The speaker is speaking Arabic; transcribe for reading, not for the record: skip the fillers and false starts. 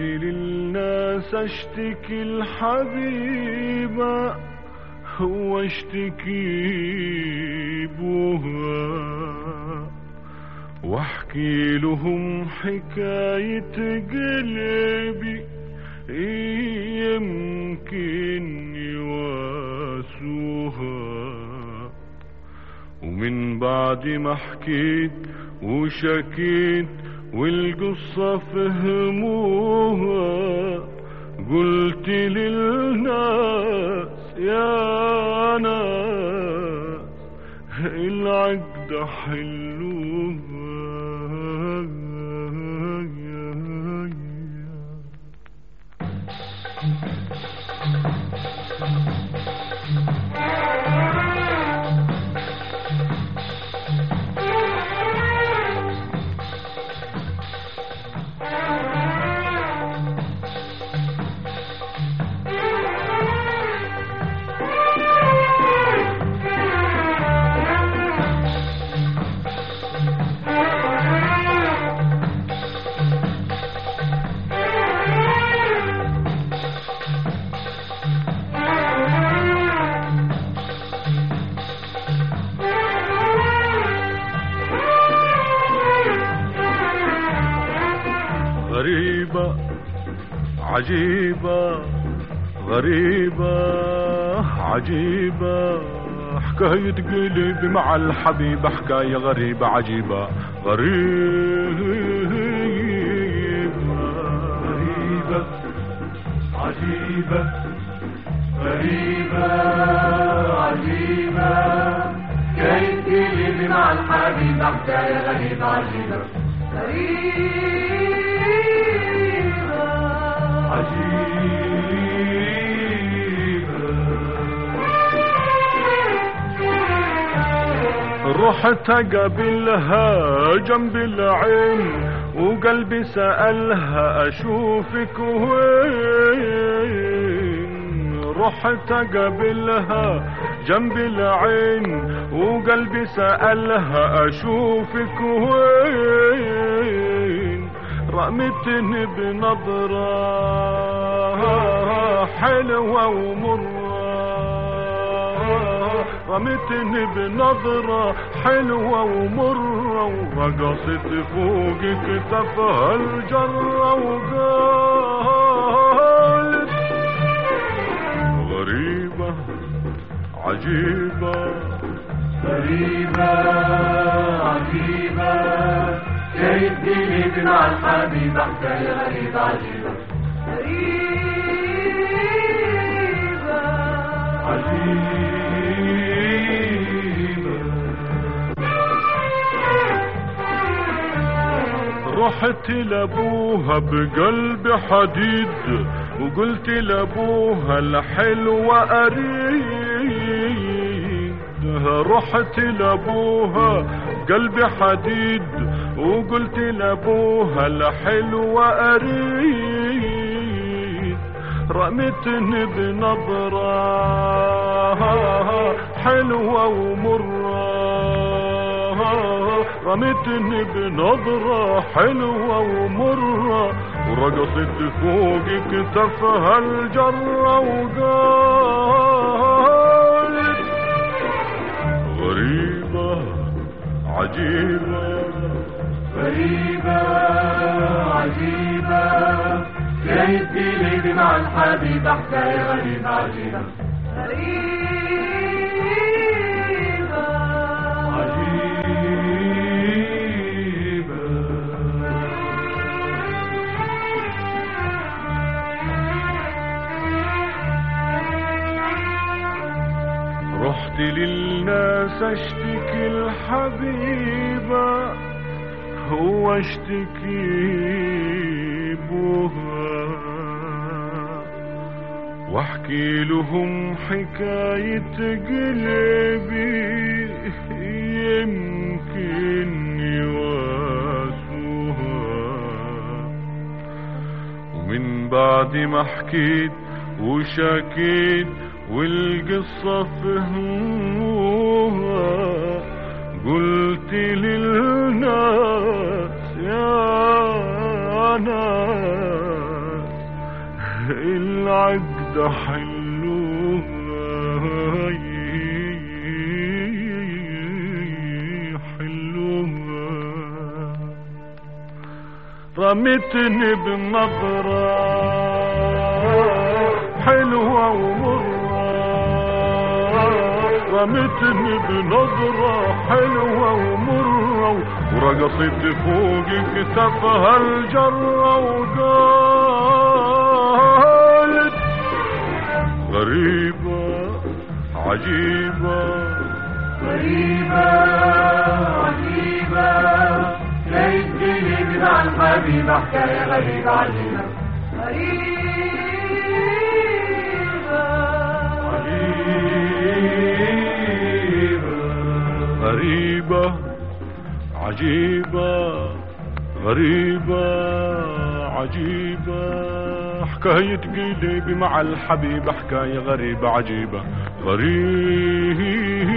للناس اشتكي الحبيبة واشتكي بوها، واحكي لهم حكاية قلبي يمكن يواسوها. ومن بعد ما حكيت وشكيت والقصة فهموها، قلت للناس يا ناس العقد حلوها. غريبة عجيبة غريبة عجيبة، حكاية قلبي مع الحبيبة حكاية غريبة عجيبة غريبة غريبة عجيبة غريبة عجيبة، حكاية قلبي مع الحبيبة حكاية غريبة عجيبة رحت اقابلها جنب العين وقلبي سألها اشوفك وين. رحت اقابلها جنب العين وقلبي سألها اشوفك وين. رمتني بنظرة حلوة ومرة، رمتني بنظرة حلوة ومرة، ورقصت فوق كتفها الجرة وقالت غريبة عجيبة غريبة عجيبة، حكاية قلبي مع الحبيبة حكاية غريبة عجيبة عجيبة. رحت لابوها بقلب حديد وقلت لابوها الحلوة اريد. رحت لابوها قلبي حديد وقلت لابوها الحلوة اريد. رمتني بنظرة حلوة ومرة، رمتني بنظرة حلوة ومرة، ورقصت فوق كتفها الجرة وقالت غريبة عجيبة غريبة عجيبة، حكاية قلبي مع الحبيبة حكاية غريبة عجيبة رحت للناس اشتكي الحبيبة واشتكي بوها، واحكي لهم حكاية قلبي يمكن يواسوها. ومن بعد ما حكيت وشكيت والقصة فهموها، قلت للناس يا ناس رمتني بنظرة حلوة ومرة، رمتني بنظرة حلوة ومرة، ورقصت فوق كتفها الجرة وقالت غريبة عجيبة غريبة عجيبة، لقيت قلبي مع الحبيبة حكاية غريبة عجيبة. غريبة عجيبة، غريبة عجيبة، حكاية قلبي مع الحبيبة حكاية غريبة عجيبة. غريبة